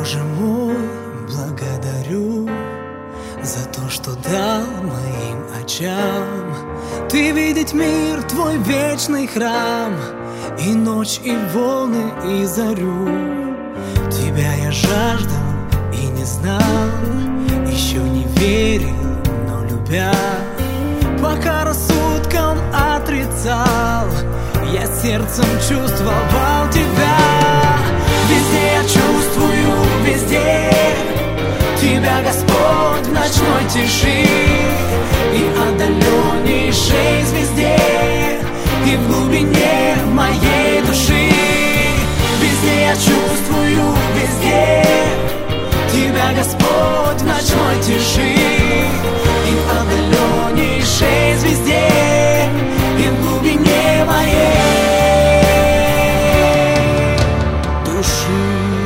Боже мой, благодарю за то, что дал моим очам Ты видеть мир, твой вечный храм, и ночь, и волны, и зарю. Тебя я жаждал и не знал, еще не верил, но любя, пока рассудком отрицал, я сердцем чувствовал тебя. Везде я чувствую, везде Тебя, Господь, в ночной тиши и отдаленнейшей звезде, и в глубине моей души. Везде я чувствую, везде Тебя, Господь, в ночной тиши и в отдаленнейшей звезде, и в глубине моей души.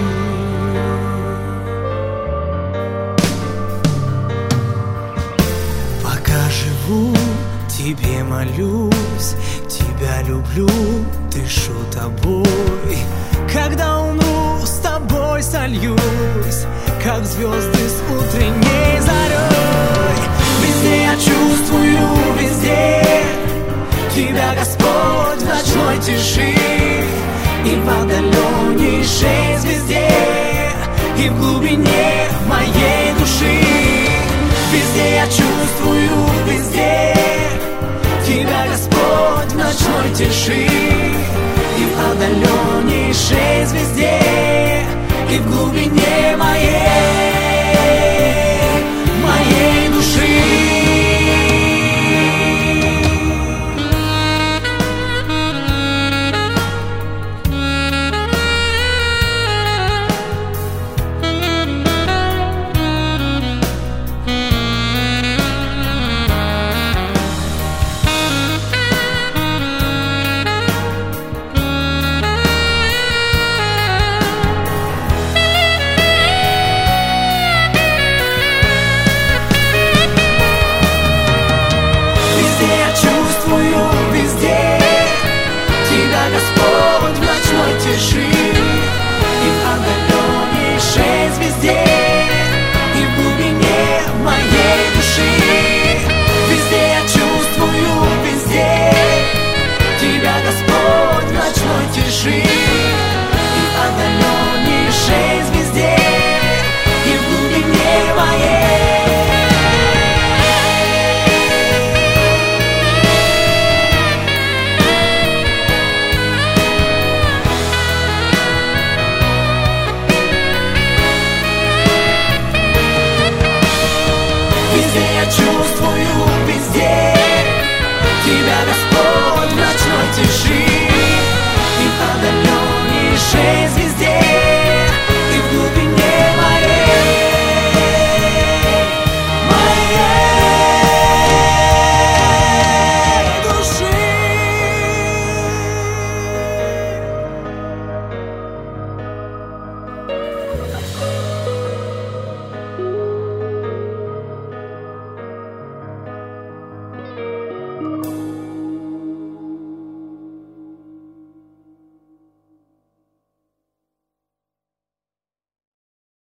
Пока живу, Тебе молюсь, Тебя люблю, дышу Тобой. Когда умру, с Тобой сольюсь, как звезды с утренней зарей. Везде я чувствую, везде Тебя, Господь, в ночной тиши и в отдаленнейшей звезде, и в глубине моей души. Везде я чувствую, везде Тебя, Господь, в ночной тиши и в отдаленнейшей звезде, и в глубине моей души. Везде я чувствую,